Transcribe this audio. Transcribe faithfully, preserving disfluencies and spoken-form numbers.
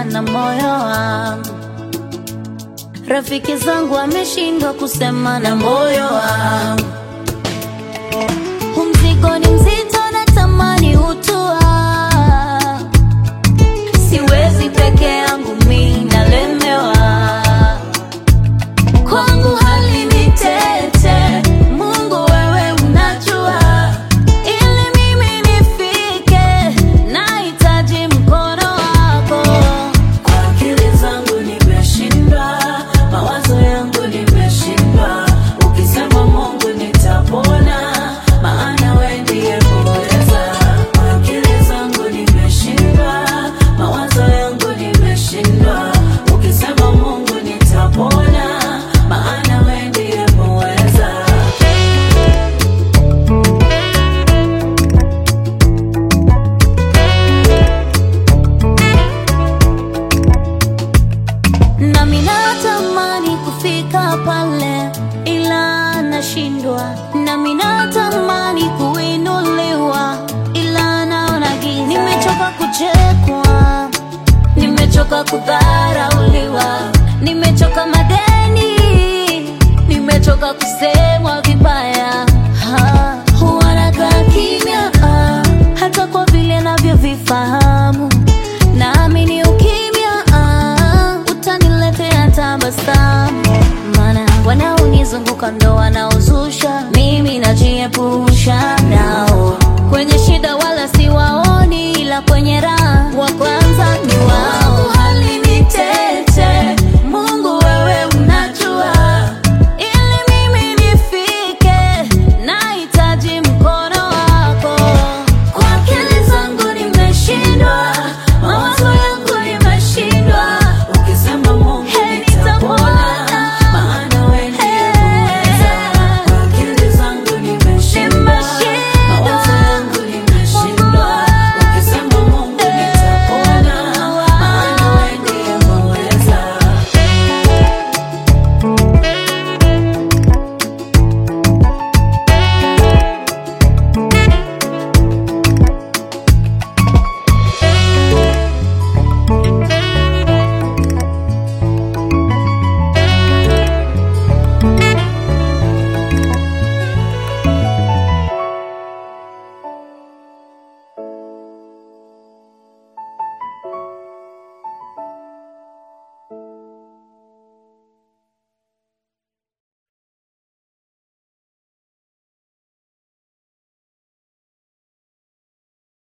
kusema na moyo wangu. Rafiki zangu wameshindwa kusema na moyo wangu. Mzigo ni mzito natamani utua. Siwezi peke yangu mimi nalemewa. Kwangu hali ni tete, Mungu wewe unajua. Ili mimi nifike, nahitaji mkono wako. Kwa akili zangu nimeshindwa, mawazo yangu nimeshindwa. Ukisema Mungu nitapona, maana wewe ndiye muweza. Kwa akili zangu nimeshindwa, mawazo yangu nimeshindwa. Ukisema Mungu nitapona, maana wewe ndiye muweza. Nami natamani kufika pale ila nashindwa. Nami natamani kuinuliwa ila naona giza. Nimechoka kuchekwa, nimechoka kudharauliwa, nimechoka madeni, nimechoka kusemwa